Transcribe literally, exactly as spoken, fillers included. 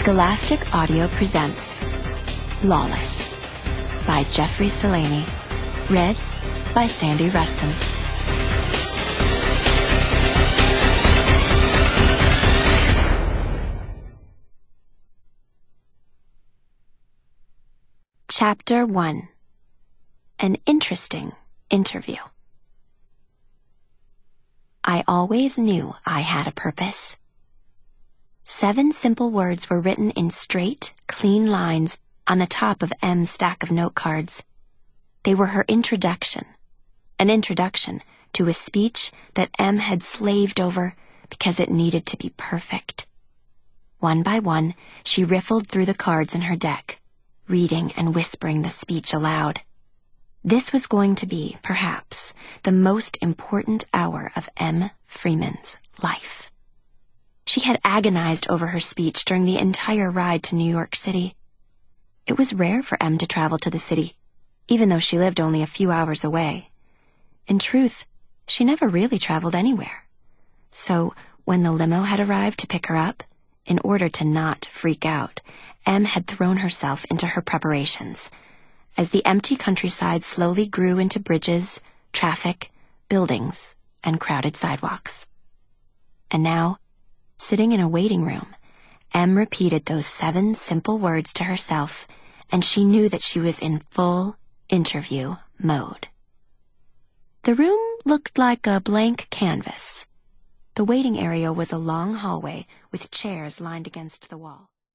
Scholastic Audio presents Lawless by Jeffrey Salaney, read by Sandy Rustin. Chapter one. An Interesting Interview. I always knew I had a purpose. Seven simple words were written in straight, clean lines on the top of M's stack of note cards. They were her introduction, an introduction to a speech that M had slaved over because it needed to be perfect. One by one, she riffled through the cards in her deck, reading and whispering the speech aloud. This was going to be, perhaps, the most important hour of M. Freeman's life. She had agonized over her speech during the entire ride to New York City. It was rare for M to travel to the city, even though she lived only a few hours away. In truth, she never really traveled anywhere. So, when the limo had arrived to pick her up, in order to not freak out, M had thrown herself into her preparations. As the empty countryside slowly grew into bridges, traffic, buildings, and crowded sidewalks. And now, sitting in a waiting room, M repeated those seven simple words to herself, and she knew that she was in full interview mode. The room looked like a blank canvas. The waiting area was a long hallway with chairs lined against the wall.